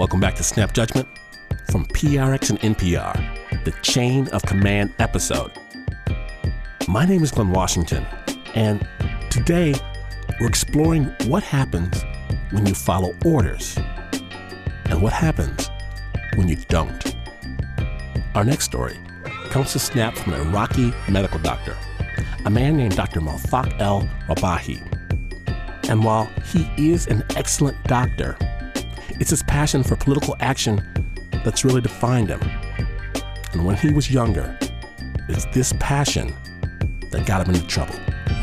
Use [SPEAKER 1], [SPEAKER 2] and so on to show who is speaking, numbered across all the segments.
[SPEAKER 1] Welcome back to Snap Judgment from PRX and NPR, the Chain of Command episode. My name is Glenn Washington, and today we're exploring what happens when you follow orders and what happens when you don't. Our next story comes to Snap from an Iraqi medical doctor, a man named Dr. Malfaq El-Rabahi. And while he is an excellent doctor, it's his passion for political action that's really defined him. And when he was younger, it's this passion that got him into trouble.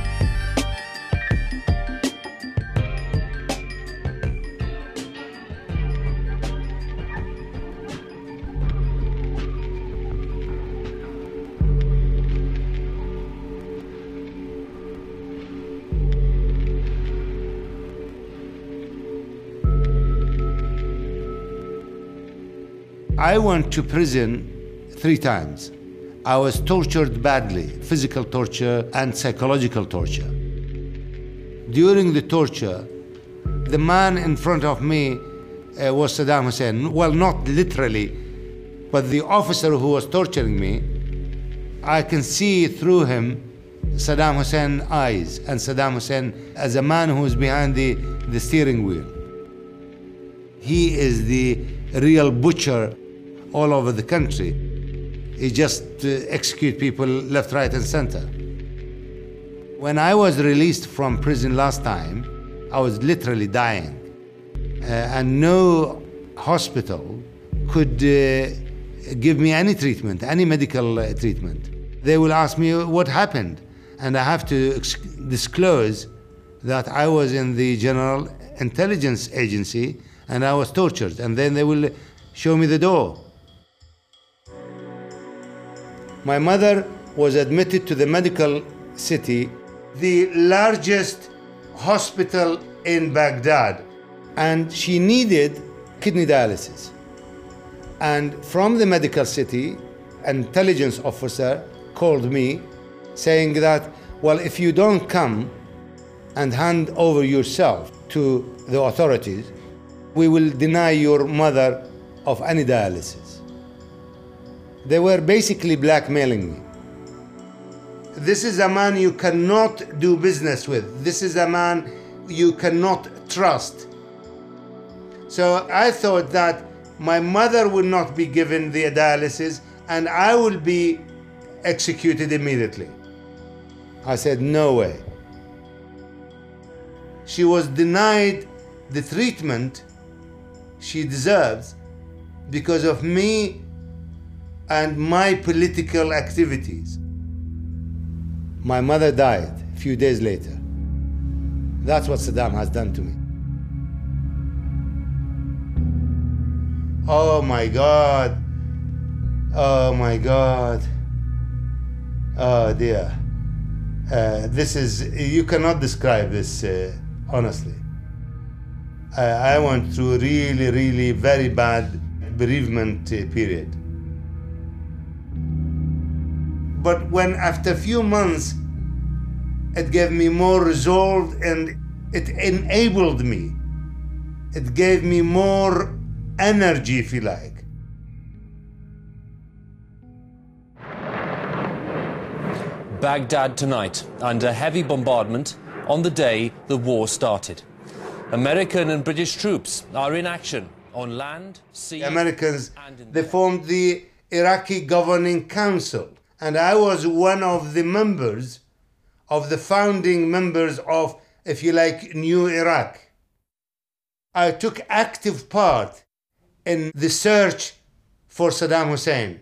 [SPEAKER 2] I went to prison 3 times. I was tortured badly, physical torture and psychological torture. During the torture, the man in front of me was Saddam Hussein. Well, not literally, but the officer who was torturing me, I can see through him Saddam Hussein's eyes, and Saddam Hussein as a man who is behind the steering wheel. He is the real butcher all over the country. He just execute people left, right, and center. When I was released from prison last time, I was literally dying. And no hospital could give me any treatment, any medical treatment. They will ask me what happened, and I have to disclose that I was in the General Intelligence Agency and I was tortured, and then they will show me the door. My mother was admitted to the medical city, the largest hospital in Baghdad, and she needed kidney dialysis. And from the medical city, an intelligence officer called me saying that, well, if you don't come and hand over yourself to the authorities, we will deny your mother of any dialysis. They were basically blackmailing me. This is a man you cannot do business with. This is a man you cannot trust. So I thought that my mother will not be given the dialysis and I will be executed immediately. I said, no way. She was denied the treatment she deserves because of me and my political activities. My mother died a few days later. That's what Saddam has done to me. Oh my God. Oh my God. Oh dear. This is, you cannot describe this honestly. I went through a really very bad bereavement period. But when after a few months, it gave me more resolve and it enabled me. It gave me more energy, if you like.
[SPEAKER 3] Baghdad tonight, under heavy bombardment on the day the war started. American and British troops are in action on land, sea,
[SPEAKER 2] the Americans,
[SPEAKER 3] and in
[SPEAKER 2] they
[SPEAKER 3] the air.
[SPEAKER 2] formed the Iraqi Governing Council. And I was one of the members, of the founding members of, if you like, New Iraq. I took active part in the search for Saddam Hussein.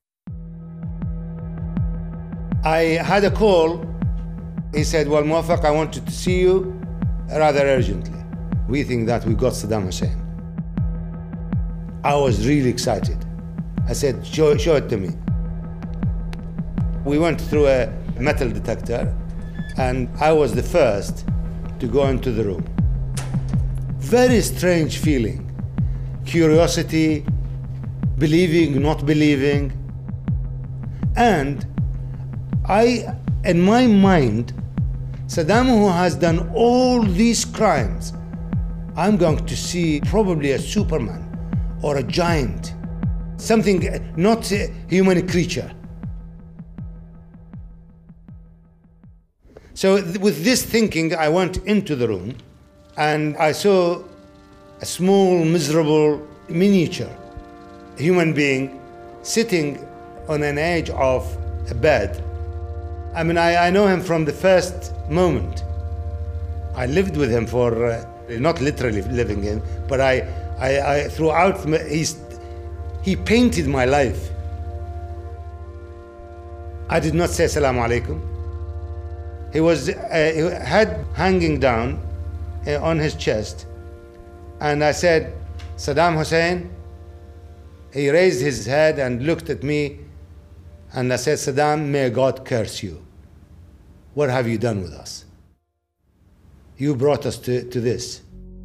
[SPEAKER 2] I had a call. He said, well, Malfaq, I wanted to see you rather urgently. We think that we got Saddam Hussein. I was really excited. I said, show it to me. We went through a metal detector, and I was the first to go into the room. Very strange feeling. Curiosity, believing, not believing. And in my mind, Saddam, who has done all these crimes, I'm going to see probably a Superman or a giant, something not a human creature. So with this thinking, I went into the room and I saw a small, miserable, miniature human being sitting on an edge of a bed. I mean, I know him from the first moment. I lived with him for, not literally living in, but I throughout, he painted my life. I did not say Assalamu alaikum. He was head hanging down on his chest, and I said, Saddam Hussein. He raised his head and looked at me, and I said, Saddam, may God curse you. What have you done with us? You brought us to this.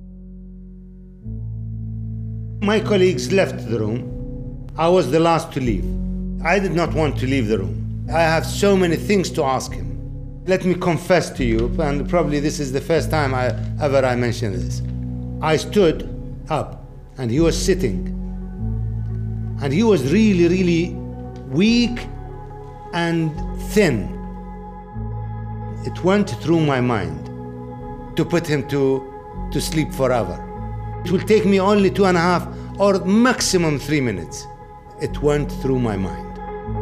[SPEAKER 2] My colleagues left the room. I was the last to leave. I did not want to leave the room. I have so many things to ask him. Let me confess to you, and probably this is the first time I mention this. I stood up, and he was sitting. And he was really, really weak and thin. It went through my mind to put him to sleep forever. It will take me only 2.5 or maximum 3 minutes. It went through my mind.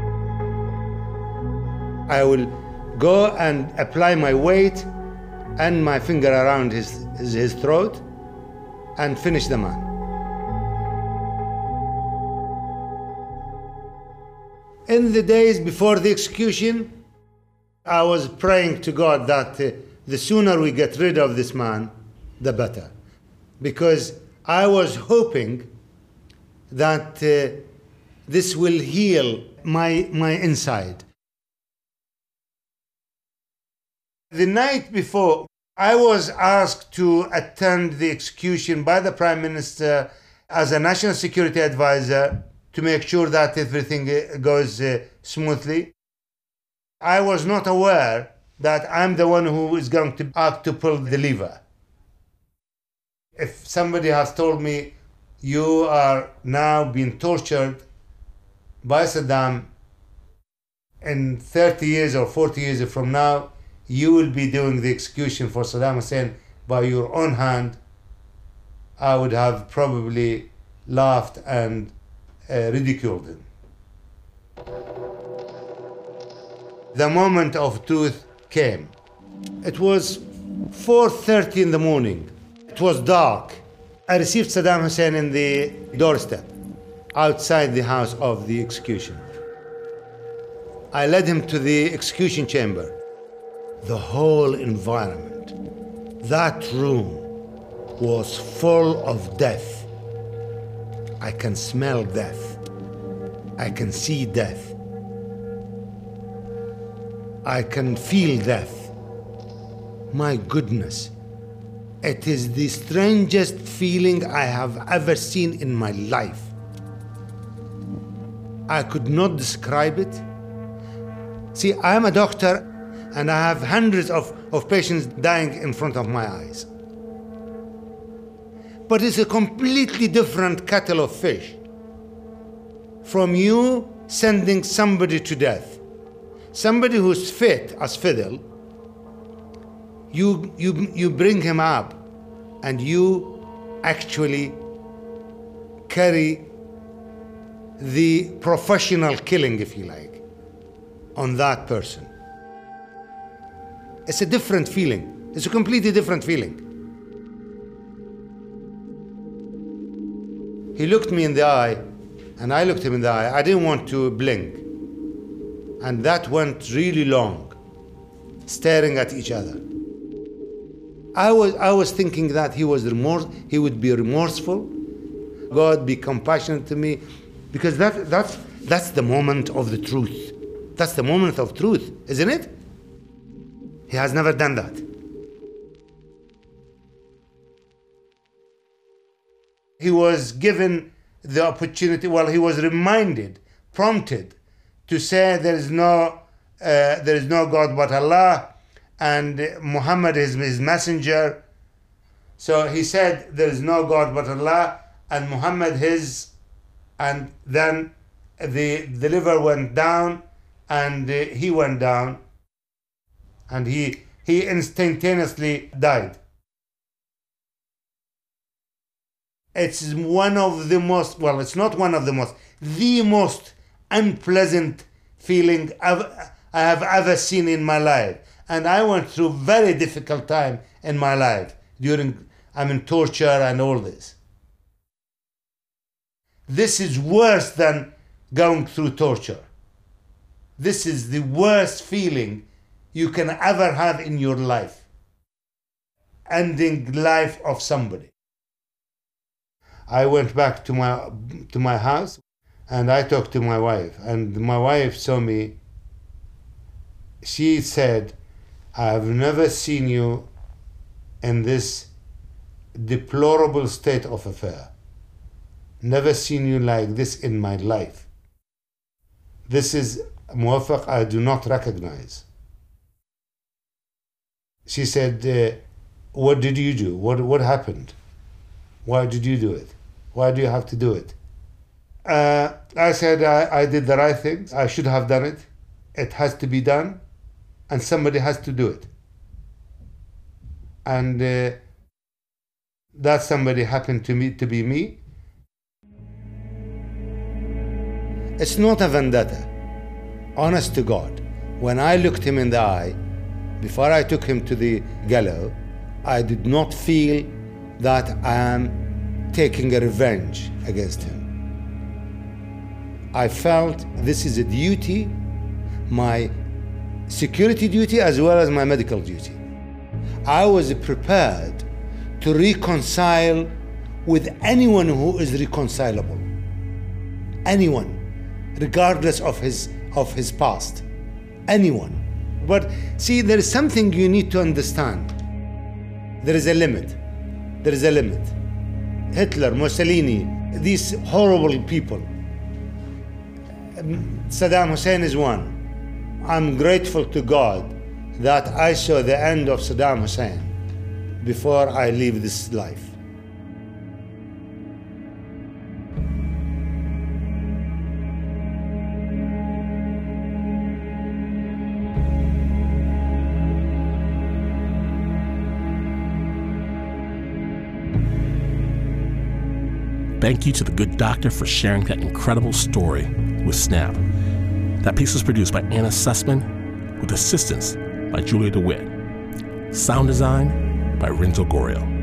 [SPEAKER 2] I will go and apply my weight and my finger around his throat and finish the man. In the days before the execution, I was praying to God that the sooner we get rid of this man, the better. Because I was hoping that this will heal my inside. The night before, I was asked to attend the execution by the Prime Minister as a national security advisor to make sure that everything goes smoothly. I was not aware that I'm the one who is going to act to pull the lever. If somebody has told me, you are now being tortured by Saddam, in 30 years or 40 years from now, you will be doing the execution for Saddam Hussein by your own hand, I would have probably laughed and ridiculed him. The moment of truth came. It was 4:30 in the morning. It was dark. I received Saddam Hussein in the doorstep outside the house of the execution. I led him to the execution chamber. The whole environment, that room, was full of death. I can smell death. I can see death. I can feel death. My goodness, it is the strangest feeling I have ever seen in my life. I could not describe it. See, I am a doctor and I have hundreds of patients dying in front of my eyes. But it's a completely different kettle of fish from you sending somebody to death. Somebody who's fit as fiddle, you bring him up and you actually carry the professional killing, if you like, on that person. It's a different feeling. It's a completely different feeling. He looked me in the eye, and I looked him in the eye. I didn't want to blink. And that went really long, staring at each other. I was thinking that he would be remorseful. God be compassionate to me, because that's the moment of the truth. That's the moment of truth, isn't it? He has never done that. He was given the opportunity, he was reminded, prompted to say there is no God but Allah, and Muhammad is his messenger. So he said there is no God but Allah, and Muhammad his, and then the liver went down, and he went down, and he instantaneously died. It's one of the most, well, it's not one of the most, the most unpleasant feeling I have ever seen in my life. And I went through a very difficult time in my life during, torture and all this. This is worse than going through torture. This is the worst feeling you can ever have in your life. Ending life of somebody. I went back to my house and I talked to my wife, and my wife saw me. She said, I have never seen you in this deplorable state of affair. Never seen you like this in my life. This is Muwaffaq I do not recognize. She said, what did you do? What happened? Why did you do it? Why do you have to do it? I said, I did the right thing. I should have done it. It has to be done, and somebody has to do it. And that somebody happened to be me. It's not a vendetta. Honest to God, when I looked him in the eye, before I took him to the gallows, I did not feel that I am taking a revenge against him. I felt this is a duty, my security duty as well as my medical duty. I was prepared to reconcile with anyone who is reconcilable. Anyone, regardless of his past. Anyone. But see, there is something you need to understand. There is a limit. There is a limit. Hitler, Mussolini, these horrible people. Saddam Hussein is one. I'm grateful to God that I saw the end of Saddam Hussein before I leave this life.
[SPEAKER 1] Thank you to the good doctor for sharing that incredible story with Snap. That piece was produced by Anna Sussman with assistance by Julia DeWitt. Sound design by Renzo Gorio.